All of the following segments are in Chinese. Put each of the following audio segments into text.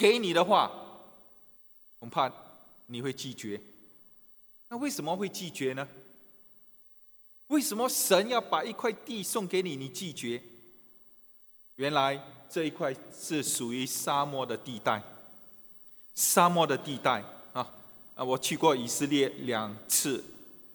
给你的话，恐怕你会拒绝。那为什么会拒绝呢？为什么神要把一块地送给你，你拒绝？原来这一块是属于沙漠的地带，沙漠的地带我去过以色列两次，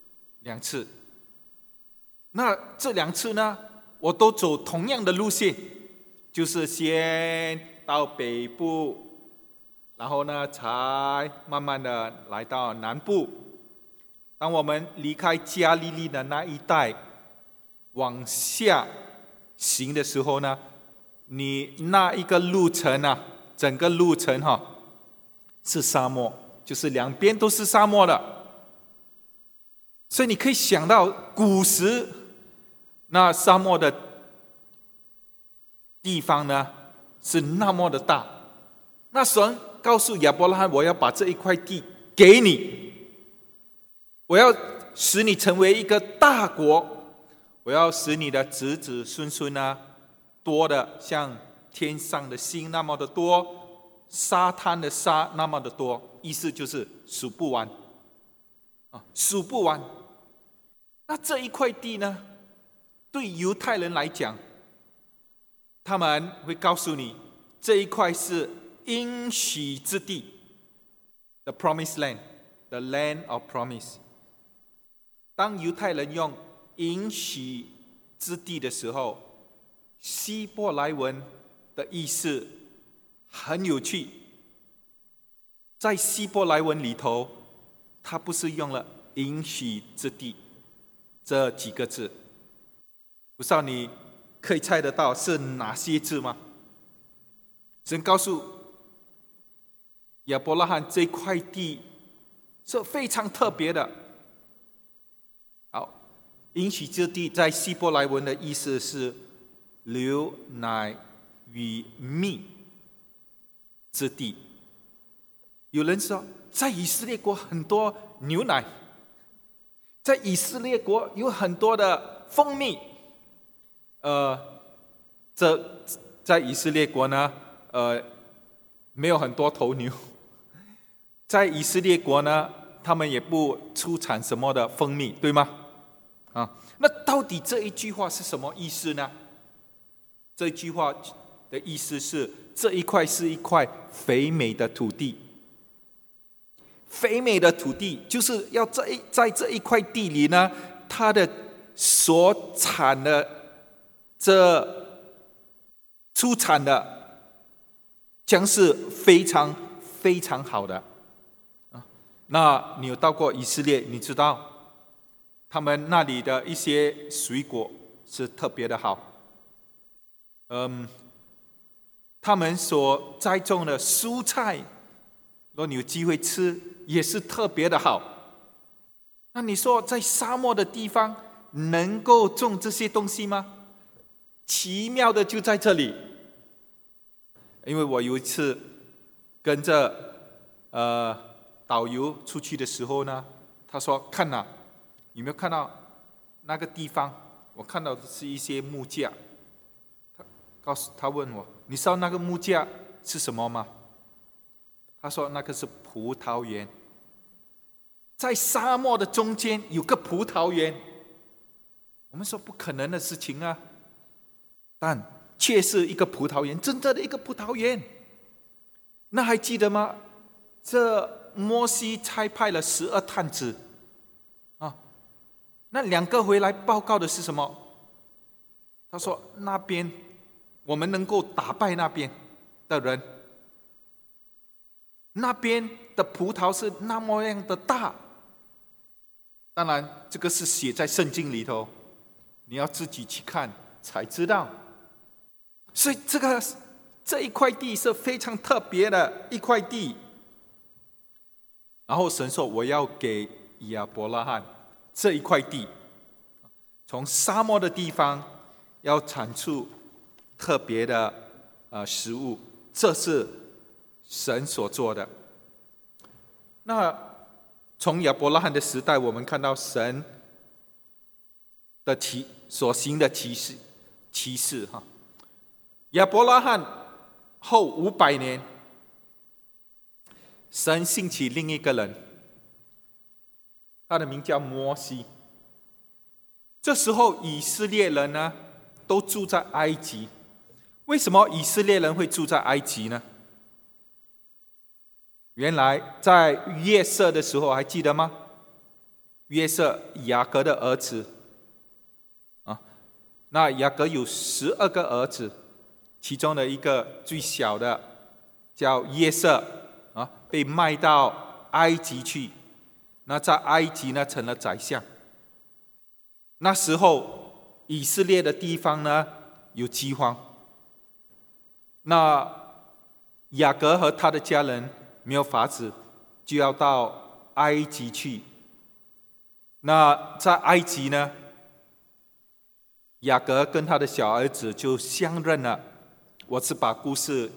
那这2次呢，我都走同样的路线，就是先到北部，然后呢，才慢慢的来到南部。当我们离开加利利的那一带，往下行的时候呢，你那一个路程整个路程是沙漠，就是两边都是沙漠的。所以你可以想到古时那沙漠的地方呢，是那么的大。那神告诉亚伯拉罕，我要把这一块地给你，我要使你成为一个大国，我要使你的子子孙孙多的像天上的星那么的多，沙滩的沙那么的多，意思就是数不完数不完。那这一块地呢，对犹太人来讲，他们会告诉你，这一块是应许之地 ，the promised land， the land of promise。当犹太人用应许之地的时候，希伯来文的意思很有趣。在希伯来文里头，它不是用了应许之地这几个字，不知道你可以猜得到是哪些字吗？神告诉亚伯拉罕，这块地是非常特别的。好，应许之地在希伯来文的意思是流奶与蜜之地。有人说，在以色列国很多牛奶，在以色列国有很多的蜂蜜。在以色列国呢，没有很多头牛。在以色列国呢，他们也不出产什么的蜂蜜，对吗？那到底这一句话是什么意思呢？这一句话的意思是，这一块是一块肥美的土地。肥美的土地就是要在这一块地里呢，它的所产的出产的将是非常非常好的。那你有到过以色列，你知道他们那里的一些水果是特别的好。他们所栽种的蔬菜，如果你有机会吃，也是特别的好。那你说在沙漠的地方能够种这些东西吗？奇妙的就在这里。因为我有一次跟着导游出去的时候呢，他说看有没有看到那个地方？我看到的是一些木架。他问我，你知道那个木架是什么吗？他说那个是葡萄园。在沙漠的中间有个葡萄园，我们说不可能的事情啊，但却是一个葡萄园，真正的一个葡萄园。那还记得吗？这摩西差派了12探子那2个回来报告的是什么？他说那边我们能够打败那边的人，那边的葡萄是那么样的大。当然这个是写在圣经里头，你要自己去看才知道。所以这一块地是非常特别的一块地。然后神说，我要给亚伯拉罕这一块地，从沙漠的地方要产出特别的食物，这是神所做的。那从亚伯拉罕的时代，我们看到神的所行的奇事亚伯拉罕后500年， 神兴起另一个人，他的名叫摩西。这时候以色列人呢，都住在埃及。为什么以色列人会住在埃及呢？原来在约瑟的时候，还记得吗？约瑟雅各的儿子那雅各有12个儿子，其中的一个最小的叫约瑟被卖到埃及去。那在埃及呢成了宰相。那时候以色列的地方呢有饥荒，那雅各和他的家人没有法子，就要到埃及去。那在埃及呢，雅各跟他的小儿子就相认了。我是把故事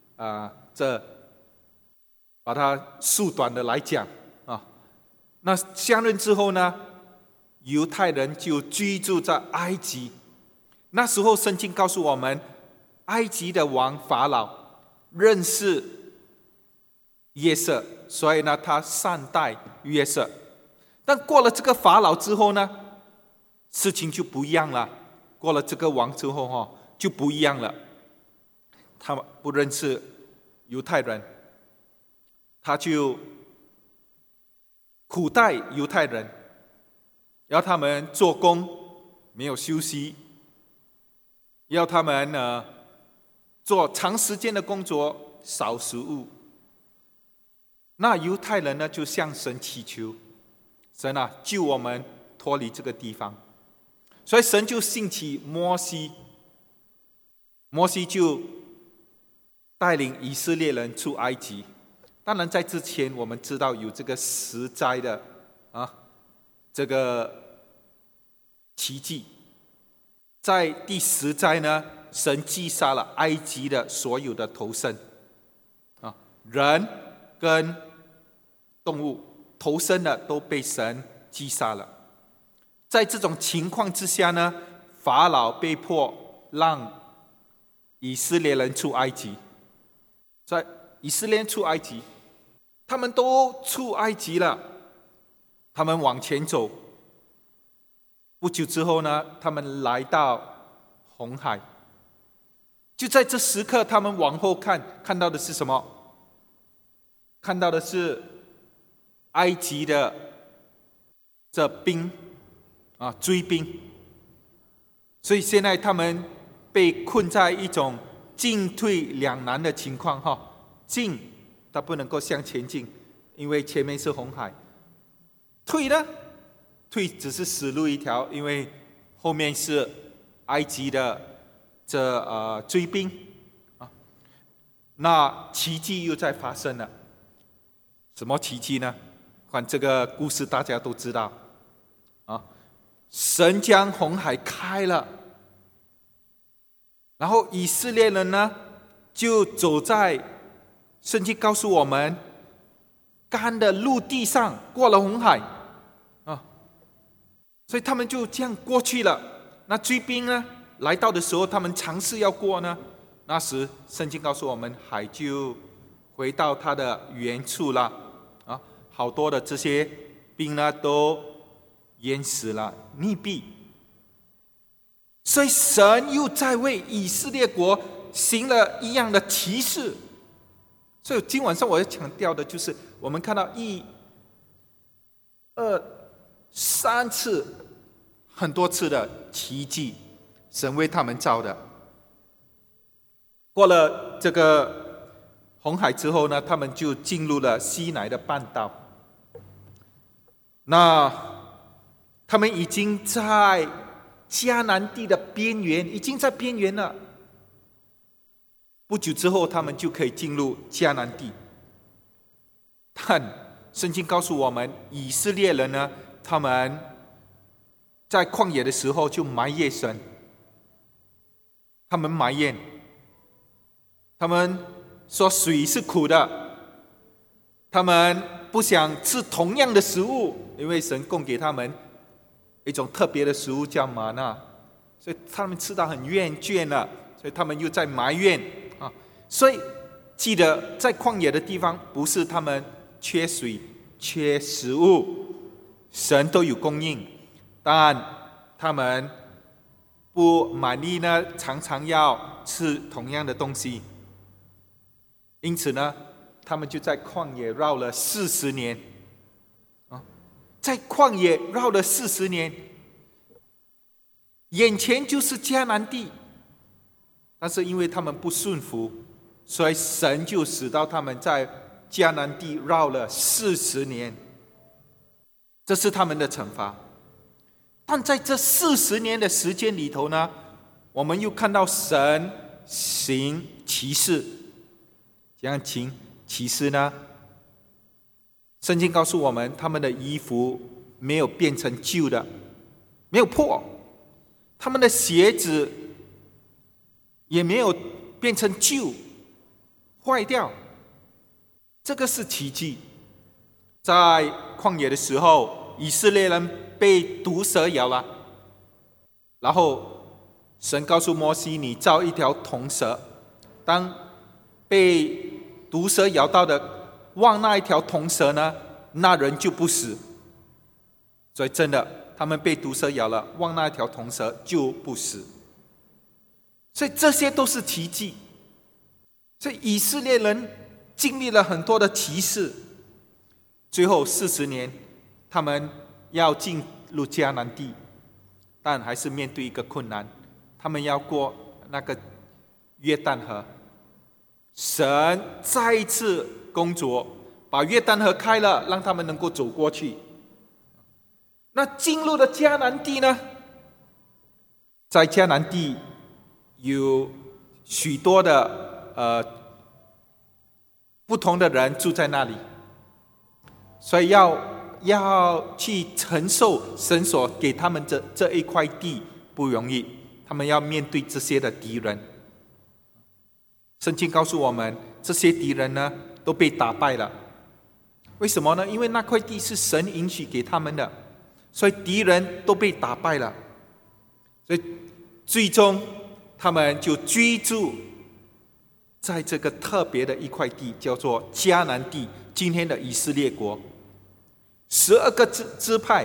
把它缩短的来讲那相认之后呢，犹太人就居住在埃及。那时候圣经告诉我们，埃及的王法老认识约瑟，所以呢他善待约瑟。但过了这个法老之后呢，事情就不一样了。过了这个王之后就不一样了。他不认识犹太人，他就苦待犹太人，要他们做工没有休息，要他们做长时间的工作，少食物。那犹太人呢就向神祈求，神救我们脱离这个地方。所以神就兴起摩西，摩西就带领以色列人出埃及。当然在之前我们知道有这个10灾的这个奇迹。在第10灾呢，神击杀了埃及的所有的头生人跟动物头生的都被神击杀了。在这种情况之下呢，法老被迫让以色列人出埃及。在以色列人出埃及，他们都出埃及了，他们往前走。不久之后呢，他们来到红海。就在这时刻，他们往后看到的是什么？看到的是埃及的这兵追兵。所以现在他们被困在一种进退两难的情况进他不能够向前进，因为前面是红海。退呢，退只是死路一条，因为后面是埃及的追兵那奇迹又在发生了。什么奇迹呢？看这个故事大家都知道神将红海开了，然后以色列人呢就走在圣经告诉我们干的陆地上，过了红海所以他们就这样过去了。那追兵呢来到的时候，他们尝试要过呢，那时圣经告诉我们海就回到它的原处了好多的这些兵呢都淹死了，溺毙。所以神又在为以色列国行了一样的奇事。所以今晚上我要强调的就是，我们看到1、2、3次，很多次的奇迹，神为他们造的。过了这个红海之后呢，他们就进入了西乃的半岛。那他们已经在迦南地的边缘，已经在边缘了。不久之后，他们就可以进入迦南地。但圣经告诉我们，以色列人呢，他们在旷野的时候就埋怨神，他们埋怨，他们说水是苦的，他们不想吃同样的食物，因为神供给他们一种特别的食物叫玛纳，所以他们吃到很厌倦了，所以他们又在埋怨所以记得在旷野的地方，不是他们缺水、缺食物，神都有供应，但他们不满意呢，常常要吃同样的东西。因此呢，他们就在旷野绕了40年。在旷野绕了40年，眼前就是迦南地，但是因为他们不顺服，所以神就使到他们在迦南地绕了40年，这是他们的惩罚。但在这40年的时间里头呢，我们又看到神行奇事。怎样行奇事呢？圣经告诉我们，他们的衣服没有变成旧的，没有破；他们的鞋子也没有变成旧、坏掉。这个是奇迹。在旷野的时候，以色列人被毒蛇咬了，然后神告诉摩西，你造一条铜蛇，当被毒蛇咬到的望那一条铜蛇呢，那人就不死。所以真的，他们被毒蛇咬了，望那一条铜蛇就不死。所以这些都是奇迹。所以以色列人经历了很多的奇事，最后40年，他们要进入迦南地，但还是面对一个困难，他们要过那个约旦河。神再一次工作，把约旦河开了，让他们能够走过去。那进入了迦南地呢？在迦南地有许多的不同的人住在那里，所以要去承受神所给他们这一块地不容易，他们要面对这些的敌人。圣经告诉我们，这些敌人呢都被打败了。为什么呢？因为那块地是神允许给他们的，所以敌人都被打败了。所以最终他们就居住在这个特别的一块地，叫做迦南地，今天的以色列国。12个支派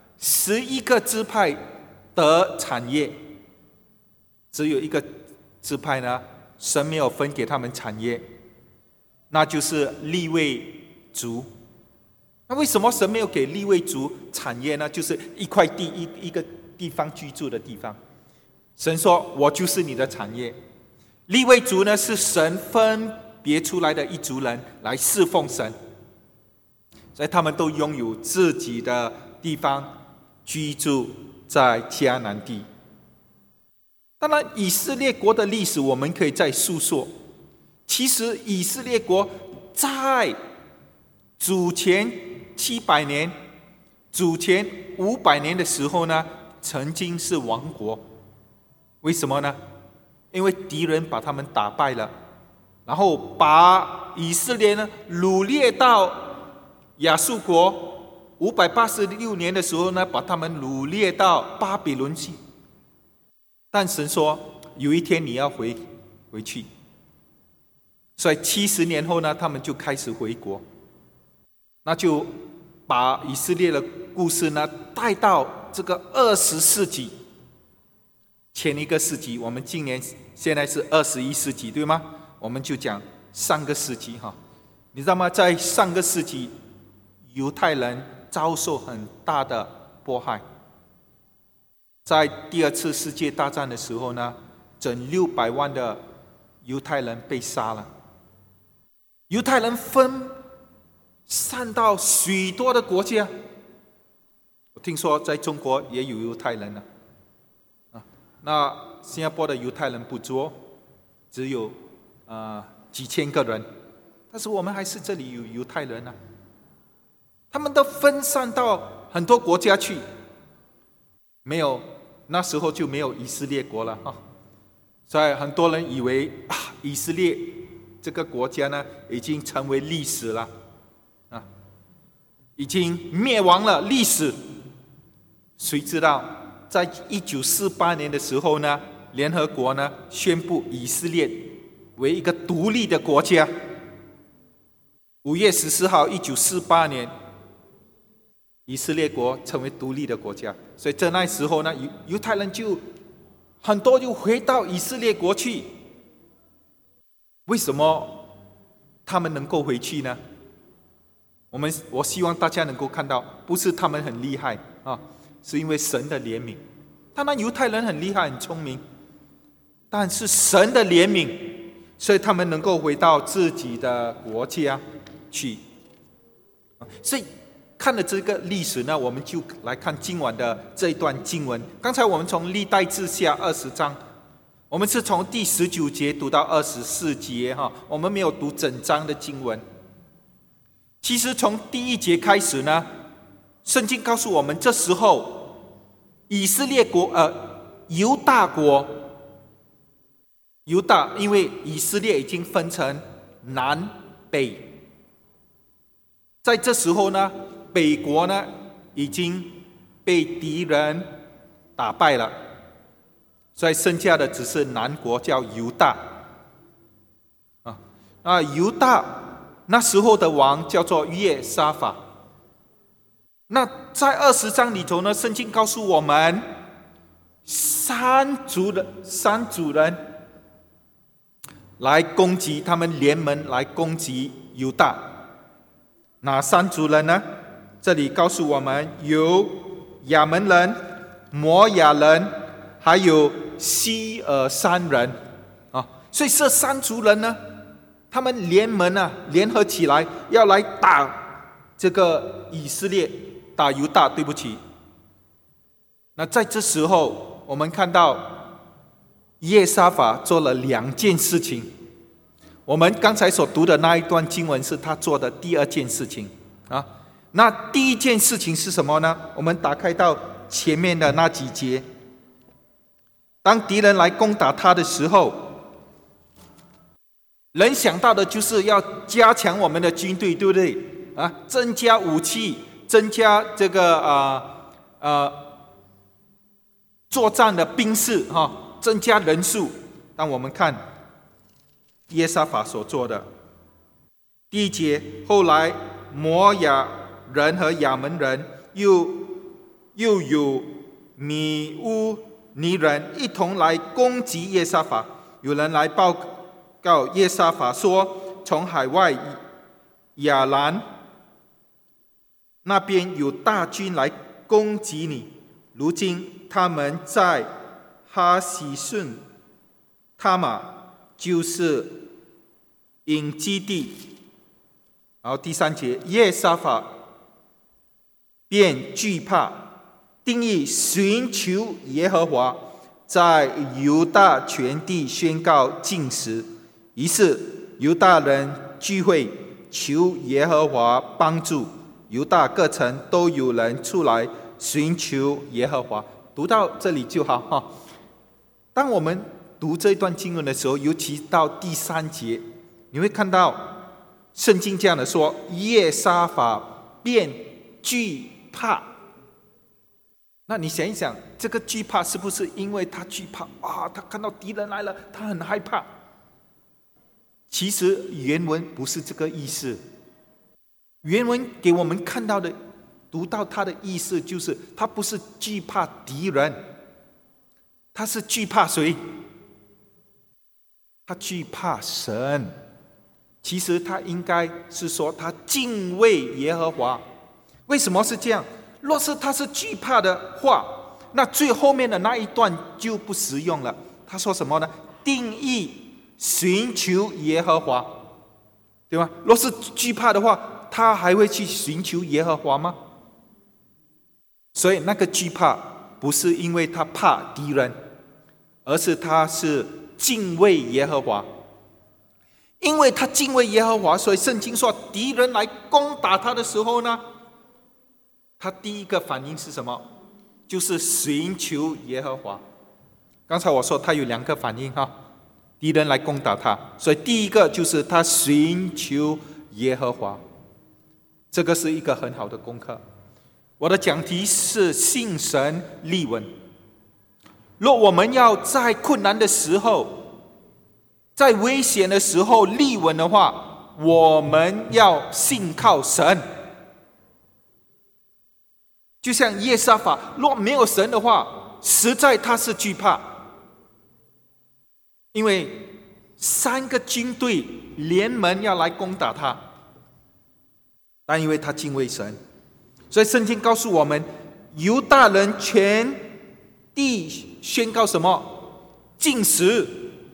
，11个支派得产业，只有一个支派呢，神没有分给他们产业，那就是利未族。那为什么神没有给利未族产业呢？就是一块地，一个地方居住的地方。神说：“我就是你的产业。”利未族呢，是神分别出来的一族人来侍奉神，所以他们都拥有自己的地方，居住在迦南地。当然，以色列国的历史我们可以再述说。其实以色列国在主前700年、主前500年的时候呢，曾经是亡国。为什么呢？因为敌人把他们打败了，然后把以色列呢掳掠到亚述国。586年的时候呢，把他们掳掠到巴比伦去。但神说，有一天你要回去。所以70年后呢，他们就开始回国。那就把以色列的故事呢带到这个20世纪。前一个世纪，我们现在是21世纪，对吗？我们就讲上个世纪哈。你知道吗？在上个世纪，犹太人遭受很大的迫害。在第2次世界大战的时候呢，整600万的犹太人被杀了。犹太人分散到许多的国家。我听说在中国也有犹太人了。那新加坡的犹太人不多，只有几千个人，但是我们还是这里有犹太人啊。他们都分散到很多国家去，那时候就没有以色列国了啊。所以很多人以为以色列这个国家呢已经成为历史了啊，已经灭亡了历史。谁知道？在1948年的时候呢，联合国呢宣布以色列为一个独立的国家。5月14号1948年，以色列国成为独立的国家。所以在那时候呢，犹太人就很多就回到以色列国去。为什么他们能够回去呢？我希望大家能够看到，不是他们很厉害啊，是因为神的怜悯。当然犹太人很厉害很聪明，但是神的怜悯，所以他们能够回到自己的国家去。所以看了这个历史呢，我们就来看今晚的这一段经文。刚才我们从历代志下20章，我们是从第19节读到24节，我们没有读整章的经文。其实从第1节开始呢，圣经告诉我们，这时候以色列国犹大国，犹大因为以色列已经分成南北，在这时候呢，北国呢已经被敌人打败了，所以剩下的只是南国，叫犹大。犹大那时候的王叫做约沙法。那在20章里头呢，圣经告诉我们，三族人来攻击，他们联盟来攻击犹大。哪三族人呢？这里告诉我们，有亚门人、摩亚人，还有西尔山人所以这三族人呢，他们联合起来要来打这个以色列，打犹大。对不起，那在这时候我们看到约沙法做了2件事情。我们刚才所读的那一段经文是他做的第2件事情那第1件事情是什么呢？我们打开到前面的那几节。当敌人来攻打他的时候，人想到的就是要加强我们的军队，对不对增加武器，增加这个作战的兵士增加人数。当我们看约沙法所做的第1节，后来摩亚人和亚门人又有米乌尼人一同来攻击约沙法。有人来报告约沙法说，从海外亚兰那边有大军来攻击你，如今他们在哈西顺他玛，就是隐基地。然后第3节，约沙法便惧怕，定义寻求耶和华，在犹大全地宣告禁食。于是犹大人聚会，求耶和华帮助。犹大各城都有人出来寻求耶和华。读到这里就好当我们读这段经文的时候，尤其到第3节，你会看到圣经这样的说，约沙法便惧怕。那你想一想，这个惧怕是不是因为他惧怕他看到敌人来了，他很害怕？其实原文不是这个意思。原文给我们看到的，读到他的意思就是，他不是惧怕敌人，他是惧怕谁？他惧怕神。其实他应该是说他敬畏耶和华。为什么是这样？若是他是惧怕的话，那最后面的那一段就不实用了。他说什么呢？定义寻求耶和华，对吗？若是惧怕的话，他还会去寻求耶和华吗？所以那个惧怕不是因为他怕敌人，而是他是敬畏耶和华。因为他敬畏耶和华，所以圣经说敌人来攻打他的时候呢，他第一个反应是什么？就是寻求耶和华。刚才我说他有2个反应敌人来攻打他，所以第一个就是他寻求耶和华。这个是一个很好的功课。我的讲题是信神立稳。若我们要在困难的时候， 在危险的时候立稳的话，我们要信靠神。就像耶沙法，若没有神的话，实在他是惧怕，因为3个军队联盟要来攻打他，但因为他敬畏神，所以圣经告诉我们，犹大人全地宣告什么？禁食。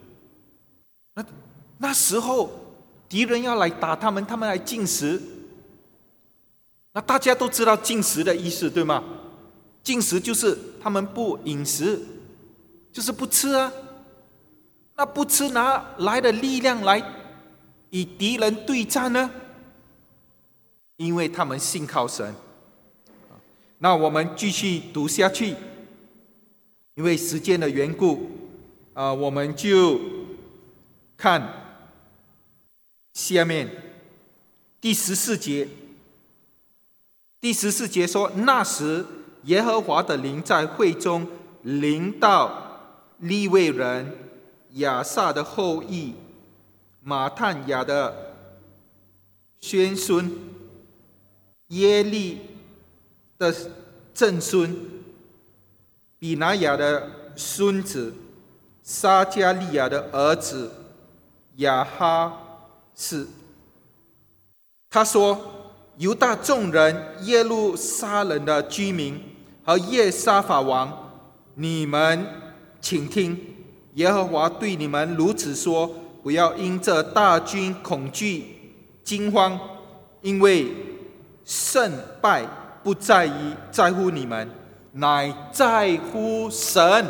那时候敌人要来打他们，他们来禁食。那大家都知道禁食的意思，对吗？禁食就是他们不饮食，就是不吃啊。那不吃哪来的力量来与敌人对战呢？因为他们信靠神。那我们继续读下去，因为时间的缘故，我们就看下面第14节。第14节说，那时耶和华的灵在会中临到利未人亚萨的后裔马探雅的宣孙耶利的正孙比拿雅的孙子撒加利亚的儿子亚哈斯。他说，犹大众人、耶路撒冷的居民和耶沙法王，你们请听，耶和华对你们如此说，不要因这大军恐惧惊慌，因为胜败不在乎你们，乃在乎神。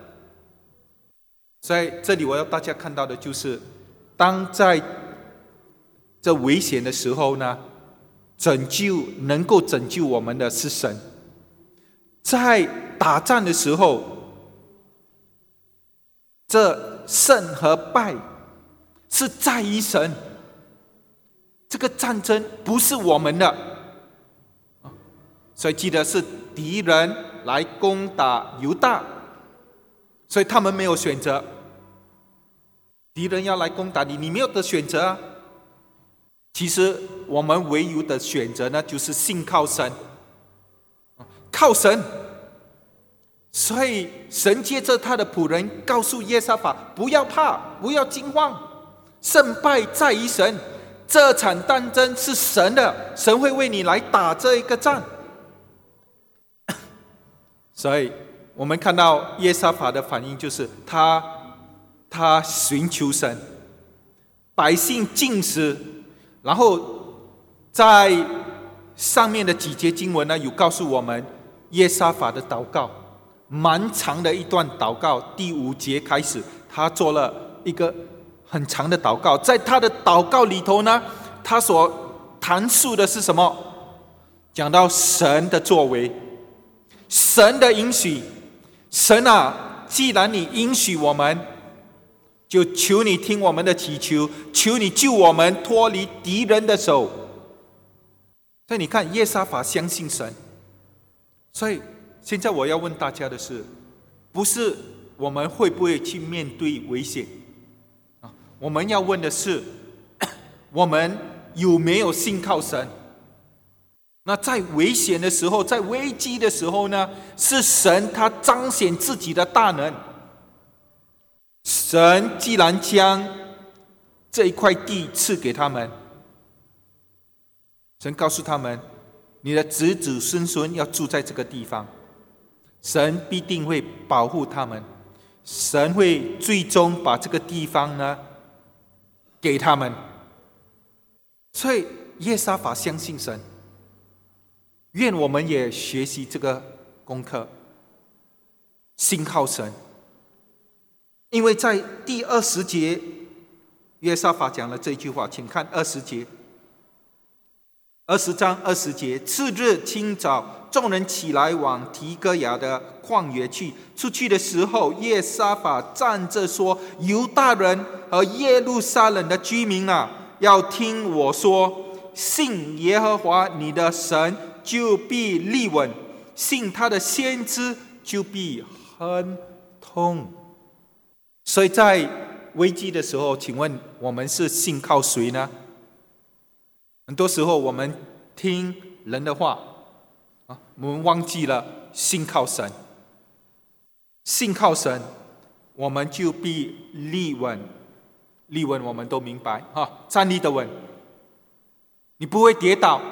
所以这里我要大家看到的就是，当在这危险的时候呢，能够拯救我们的是神。在打仗的时候，这胜和败是在于神。这个战争不是我们的，所以记得是敌人来攻打犹大，所以他们没有选择。敌人要来攻打你，你没有得选择啊。其实我们唯有的选择呢，就是信靠神，靠神。所以神借着他的仆人告诉耶沙法，不要怕，不要惊慌，胜败在于神。这场战争是神的，神会为你来打这一个战。所以我们看到耶沙法的反应就是他寻求神，百姓禁食。然后在上面的几节经文呢，有告诉我们耶沙法的祷告，蛮长的一段祷告。第5节开始，他做了一个很长的祷告。在他的祷告里头呢，他所谈述的是什么？讲到神的作为，神的应许。神啊，既然你应许我们，就求你听我们的祈求，求你救我们脱离敌人的手。所以你看，耶沙法相信神。所以现在我要问大家的是，不是我们会不会去面对危险，我们要问的是，我们有没有信靠神？那在危险的时候，在危机的时候呢，是神他彰显自己的大能。神既然将这一块地赐给他们，神告诉他们，你的子子孙孙要住在这个地方，神必定会保护他们，神会最终把这个地方呢给他们。所以耶沙法相信神，愿我们也学习这个功课，信靠神。因为在第20节，约沙法讲了这句话，请看20节，20章20节。次日清早，众人起来往提哥亚的旷野去。出去的时候，约沙法站着说：“犹大人和耶路撒冷的居民啊，要听我说，信耶和华你的神，就必立稳；信他的先知，就必亨通。”所以在危机的时候，请问我们是信靠谁呢？很多时候我们听人的话我们忘记了信靠神。信靠神，我们就必立稳。立稳我们都明白站立的稳，你不会跌倒，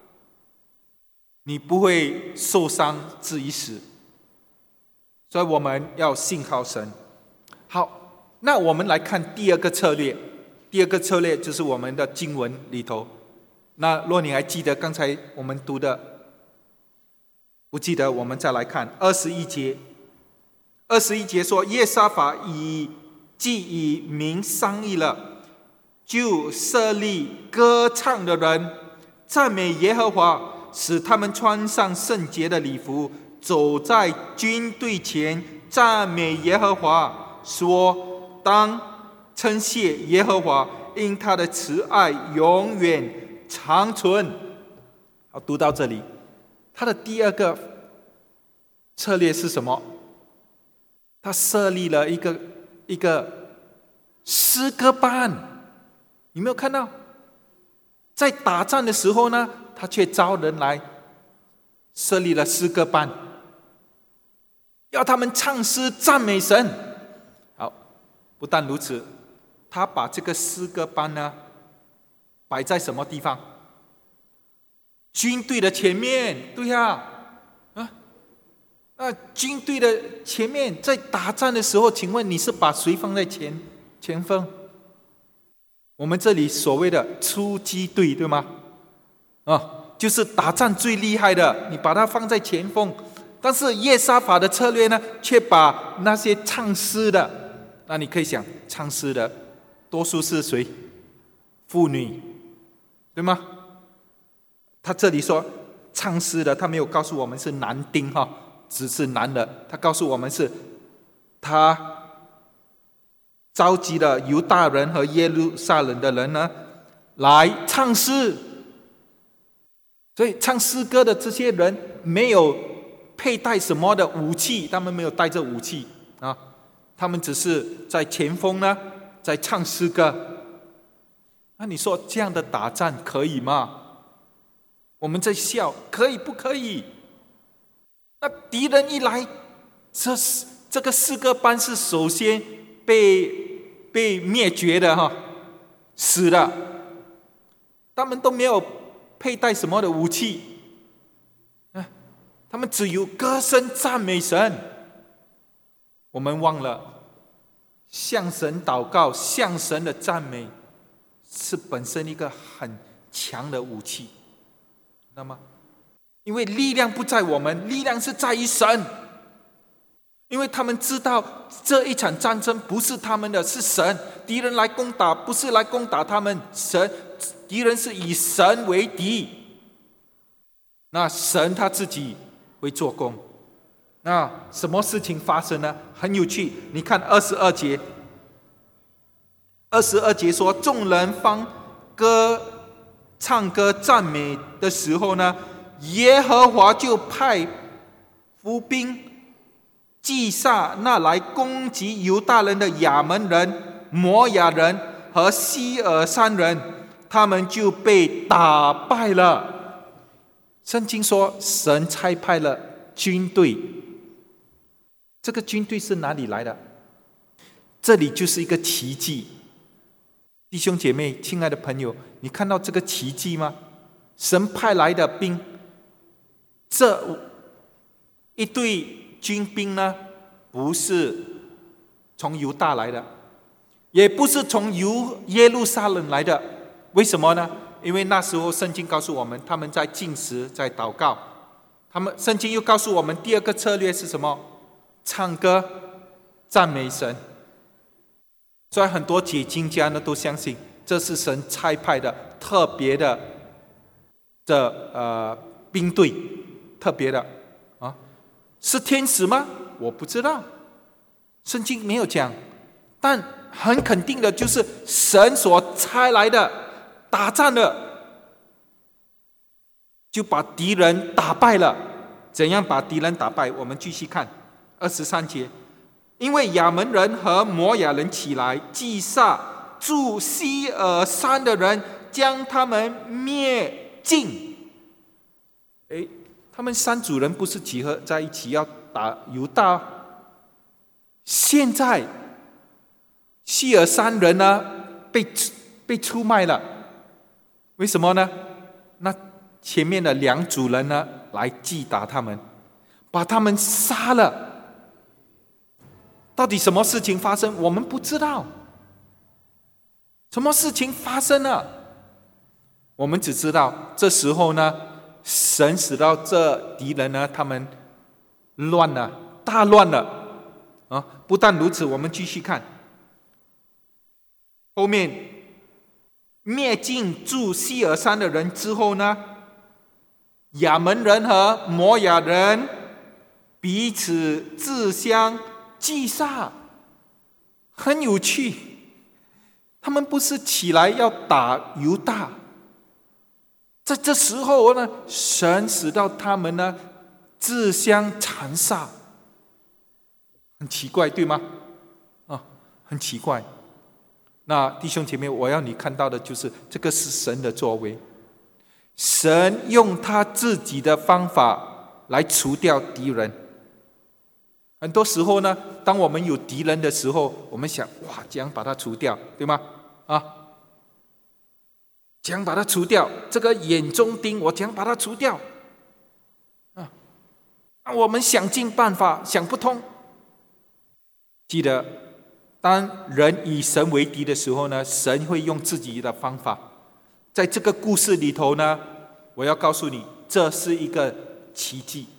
你不会受伤至于死。所以我们要信靠神。好，那我们来看第二个策略。第二个策略就是我们的经文里头。那若你还记得刚才我们读的，不记得我们再来看21节。21节说，耶沙法既与民商议了，就设立歌唱的人，赞美耶和华，使他们穿上圣洁的礼服，走在军队前，赞美耶和华，说当称谢耶和华，因他的慈爱永远长存。好，读到这里，他的第二个策略是什么？他设立了一个诗歌班。你没有看到，在打仗的时候呢，他却招人来设立了诗歌班，要他们唱诗赞美神。好，不但如此，他把这个诗歌班呢摆在什么地方？军队的前面。对呀，军队的前面，在打仗的时候，请问你是把谁放在前锋？我们这里所谓的出击队，对吗？就是打仗最厉害的，你把它放在前锋。但是耶沙法的策略呢，却把那些唱诗的，那你可以想，唱诗的多数是谁？妇女，对吗？他这里说唱诗的，他没有告诉我们是男丁只是男的，他告诉我们是他召集了犹大人和耶路撒冷的人呢来唱诗。所以唱诗歌的这些人没有佩戴什么的武器，他们没有带着武器他们只是在前锋呢在唱诗歌。那你说这样的打仗可以吗？我们在笑，可以不可以？那敌人一来，这个诗歌班是首先被灭绝的死了。他们都没有佩戴什么的武器他们只有歌声赞美神。我们忘了向神祷告，向神的赞美是本身一个很强的武器。那么因为力量不在我们，力量是在于神。因为他们知道这一场战争不是他们的，是神。敌人来攻打，不是来攻打他们，敌人是以神为敌。那神他自己会做工。那什么事情发生呢？很有趣，你看22节。22节说，众人方唱歌赞美的时候呢，耶和华就派伏兵击杀那来攻击犹大人的亚门人、摩亚人和西尔山人，他们就被打败了。圣经说神差派了军队，这个军队是哪里来的？这里就是一个奇迹。弟兄姐妹，亲爱的朋友，你看到这个奇迹吗？神派来的兵，这一队军兵呢，不是从犹大来的，也不是从耶路撒冷来的。为什么呢？因为那时候圣经告诉我们，他们在禁食，在祷告。圣经又告诉我们，第二个策略是什么？唱歌赞美神。所以很多解经家呢都相信，这是神差派的特别的兵队，特别的是天使吗？我不知道，圣经没有讲，但很肯定的就是神所差来的，打仗的，就把敌人打败了。怎样把敌人打败？我们继续看23节。 因为亚门人和摩亚人起来击杀住西尔山的人，将他们灭尽。他们三族人不是集合在一起要打犹大？现在西尔山人呢被出卖了，为什么呢？那前面的两组人呢来击打他们，把他们杀了。到底什么事情发生？我们不知道。什么事情发生了？我们只知道这时候呢，神使到这敌人呢，他们乱了，大乱了啊！不但如此，我们继续看后面，灭尽住西尔山的人之后呢，亚门人和摩亚人彼此自相击杀。很有趣，他们不是起来要打犹大，在这时候呢，神使到他们呢自相残杀。很奇怪，对吗？很奇怪。那弟兄姐妹，我要你看到的就是这个是神的作为，神用他自己的方法来除掉敌人。很多时候呢，当我们有敌人的时候，我们想哇，怎样把它除掉，对吗？怎样把它除掉？这个眼中钉，我怎样把它除掉？我们想尽办法，想不通。记得，当人以神为敌的时候呢，神会用自己的方法。在这个故事里头呢，我要告诉你，这是一个奇迹。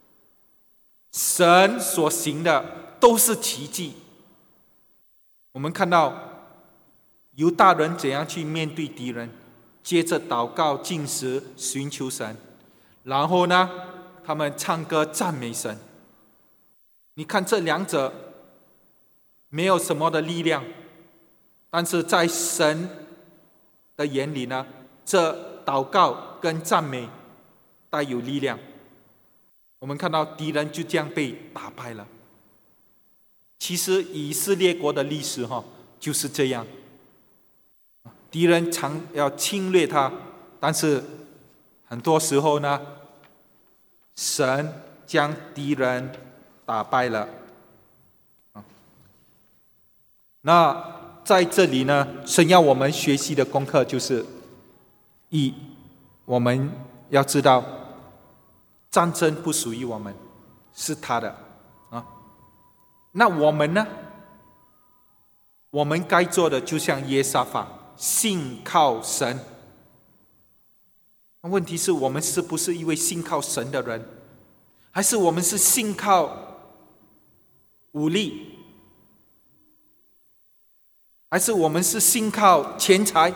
神所行的都是奇迹。我们看到犹大人怎样去面对敌人，接着祷告、禁食、寻求神，然后呢，他们唱歌赞美神。你看这两者没有什么的力量，但是在神的眼里呢，这祷告跟赞美带有力量。我们看到敌人就这样被打败了。其实以色列国的历史就是这样，敌人常要侵略他，但是很多时候呢，神将敌人打败了。那在这里呢，神要我们学习的功课就是我们要知道战争不属于我们，是他的那我们呢？我们该做的就像耶沙法，信靠神。问题是我们是不是一位信靠神的人，还是我们是信靠武力，还是我们是信靠钱财？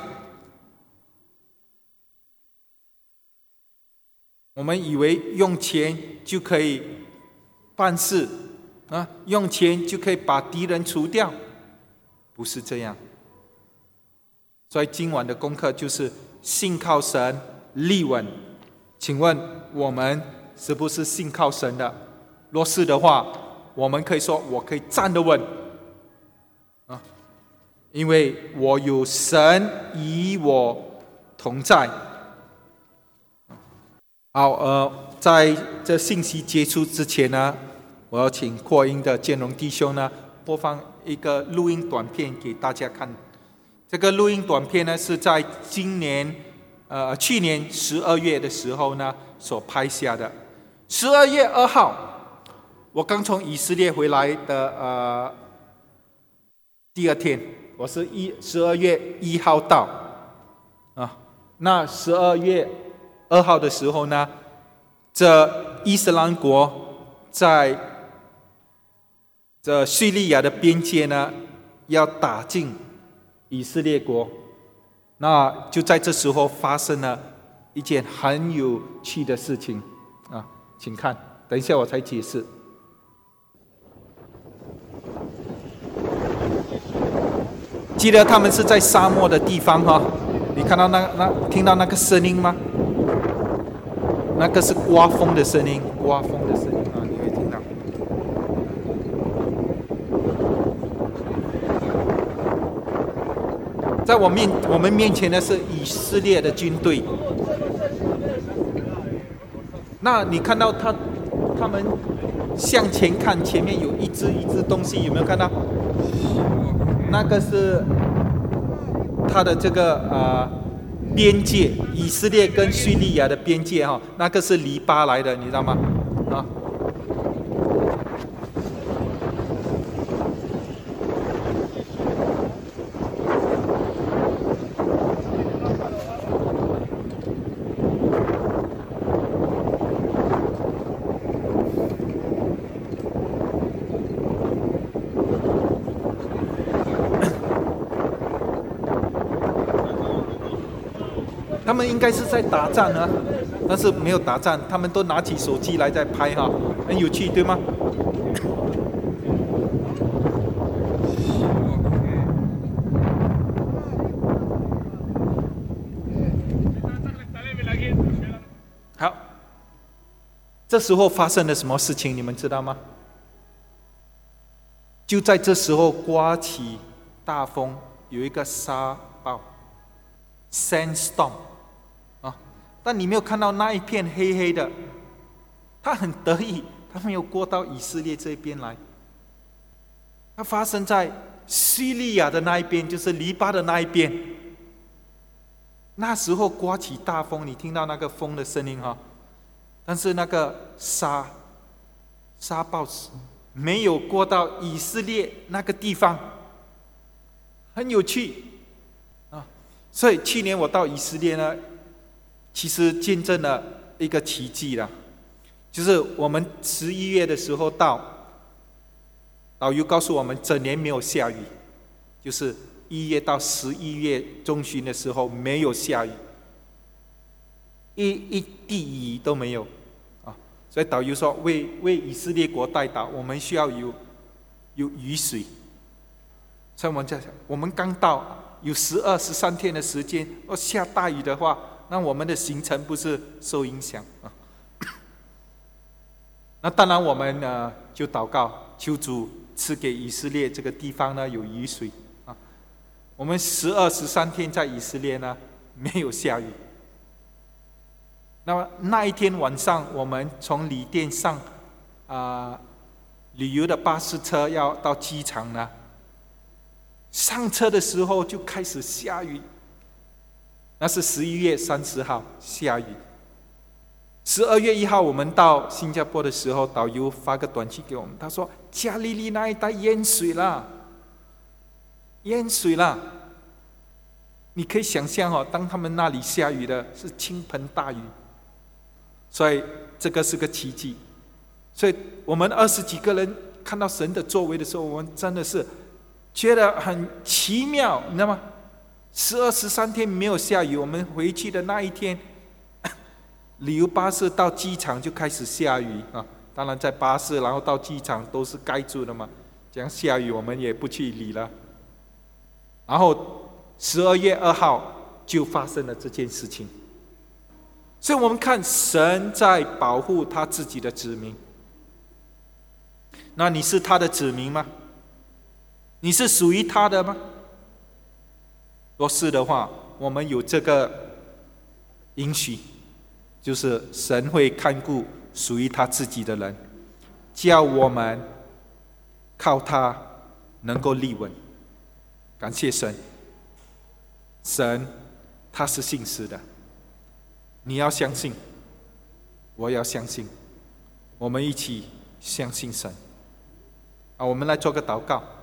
我们以为用钱就可以办事用钱就可以把敌人除掉，不是这样。所以今晚的功课就是信靠神，立稳。请问我们是不是信靠神的？若是的话，我们可以说我可以站得稳因为我有神与我同在。好，在这信息结束之前呢，我要请扩音的建荣弟兄呢播放一个录音短片给大家看。这个录音短片呢是在去年12月的时候呢所拍下的。12月2号，我刚从以色列回来的第二天，我是12月1号到那12月2号的时候呢，这伊斯兰国在这叙利亚的边界呢要打进以色列国。那就在这时候发生了一件很有趣的事情请看，等一下我才解释。记得他们是在沙漠的地方你看到听到那个声音吗？那个是刮风的声音，刮风的声音你会听到。 在我们面前的是以色列的军队。那你看到他们向前看，前面有一只东西，有没有看到？那个是他的这个边界，以色列跟叙利亚的边界哈，那个是黎巴来的，你知道吗？啊。他们应该是在打仗啊，但是没有打仗，他们都拿起手机来在拍哈，很有趣，对吗？好，这时候发生了什么事情，你们知道吗？就在这时候刮起大风，有一个沙暴 （sandstorm）。但你没有看到那一片黑黑的，他很得意，他没有过到以色列这边来。它发生在叙利亚的那一边，就是黎巴的那一边。那时候刮起大风，你听到那个风的声音哈，但是那个沙暴没有过到以色列那个地方，很有趣啊！所以去年我到以色列呢，其实见证了一个奇迹啦，就是我们11月的时候到，导游告诉我们整年没有下雨，就是1月到11月中旬的时候没有下雨，一滴雨都没有啊！所以导游说为以色列国代祷，我们需要有雨水。所以我们在想，我们刚到，有12、13天的时间，若下大雨的话，那我们的行程不是受影响啊？那当然，我们就祷告，求主赐给以色列这个地方呢有雨水啊。我们12、13天在以色列呢没有下雨。那么那一天晚上，我们从旅店上旅游的巴士车要到机场呢，上车的时候就开始下雨。那是11月30号下雨。12月1号我们到新加坡的时候，导游发个短信给我们，他说加利利那一带淹水了，淹水了。你可以想象哦，当他们那里下雨的是倾盆大雨，所以这个是个奇迹。所以我们20几个人看到神的作为的时候，我们真的是觉得很奇妙，你知道吗？12、13天没有下雨，我们回去的那一天，旅游巴士到机场就开始下雨啊！当然在巴士，然后到机场都是盖住的嘛，这样下雨我们也不去理了。然后12月2号就发生了这件事情，所以我们看神在保护他自己的子民。那你是他的子民吗？你是属于他的吗？若是的话，我们有这个应许，就是神会看顾属于他自己的人，叫我们靠他能够立稳。感谢神，神他是信实的，你要相信，我要相信，我们一起相信神。我们来做个祷告。